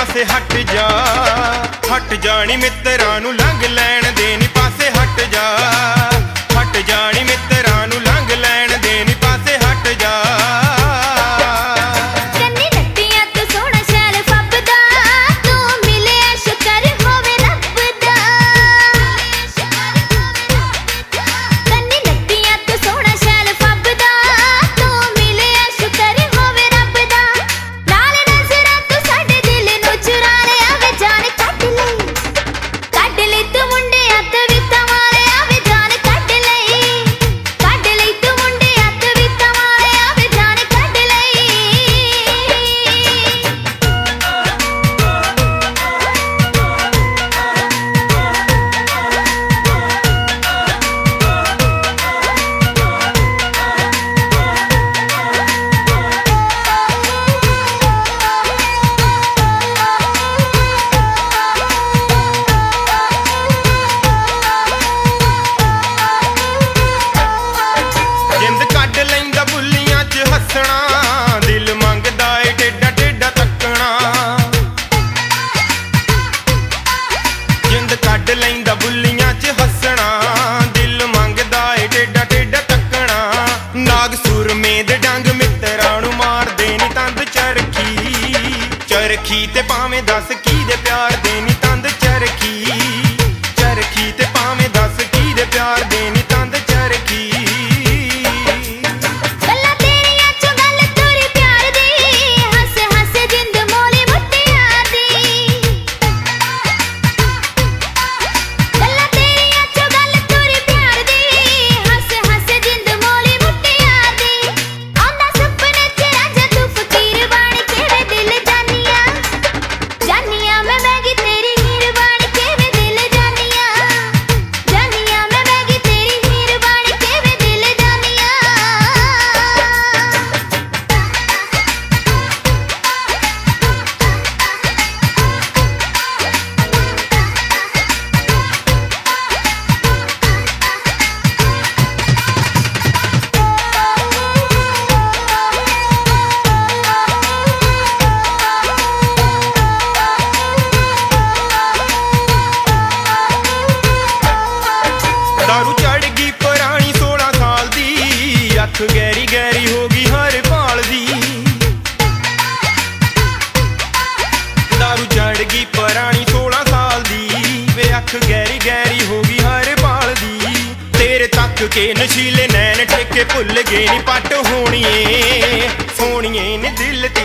पासे हट जा नी मित्तरां नूं लंघ लैण दे नी पासे हट जा नी मित्तरां नूं लंघ लैण दे नी पासे हट जा। दिल मंगदा ए टेढ़ा टेढ़ा तकना, जिंद कढ लैंदा बुल्लियां च हसना। दिल मंगदा ए टेढ़ा टेढ़ा तकना, नाग सुरमे दे डंग मित्तरां नूं मारदे नी तंद चरखी ते भावें दस की दे प्यार दे नी तंद चरखी ते भावें दस की दे प्यार दे नी तंद चरखी। दारू चढ़ गई पुरानी 16 साल दी, अख गहरी गहरी हो गई हर पाल दी। दारू चढ़ गई पुरानी 16 साल दी, वे अख गहरी गहरी हो गई हर पाल दी। तेरे तक के नशीले नैन ठेके भुल गए नी पट होणिए सोहणिए ने दिल